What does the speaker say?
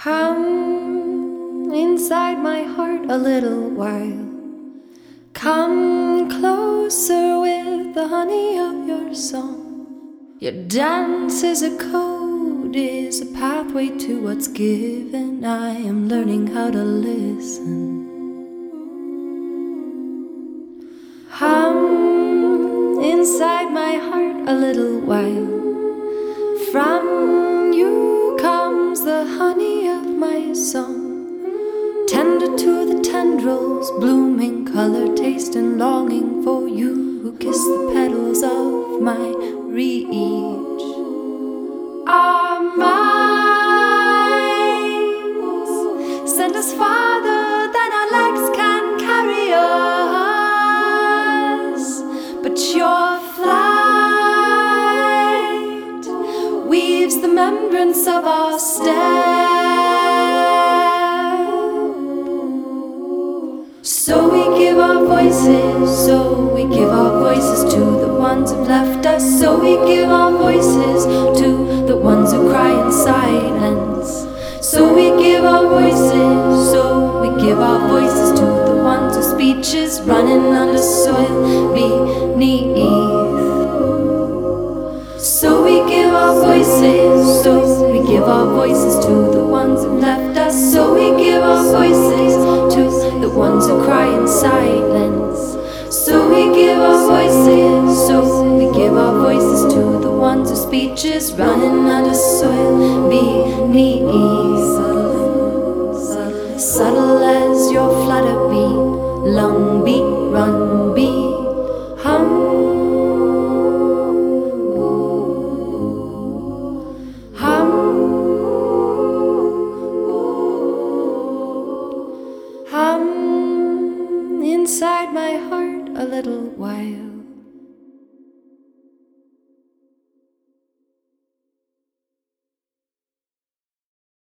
Come inside my heart a little while. Come closer with the honey of your song. Your dance is a code, is a pathway to what's given. I am learning how to listen. Hum inside my heart a little while. From you comes the honey of my song. Tender to the tendrils, blooming color, taste and longing for you who kiss the petals of my reach. Our minds send us farther than our legs can carry us, but your flight weaves the membranes of our step. So we give our voices, to the ones who've left us. So we give our voices to the ones who cry in silence. So we give our voices, to the ones whose speech is running under soil beneath. So we give our voices, to the ones who've left us. So we give our voices to the ones who cry in silence. So we give our voices, to the ones whose speech is running under soil beneath. Subtle as your flutter beat, long beat, run beat, hum. Hum inside my heart a little while.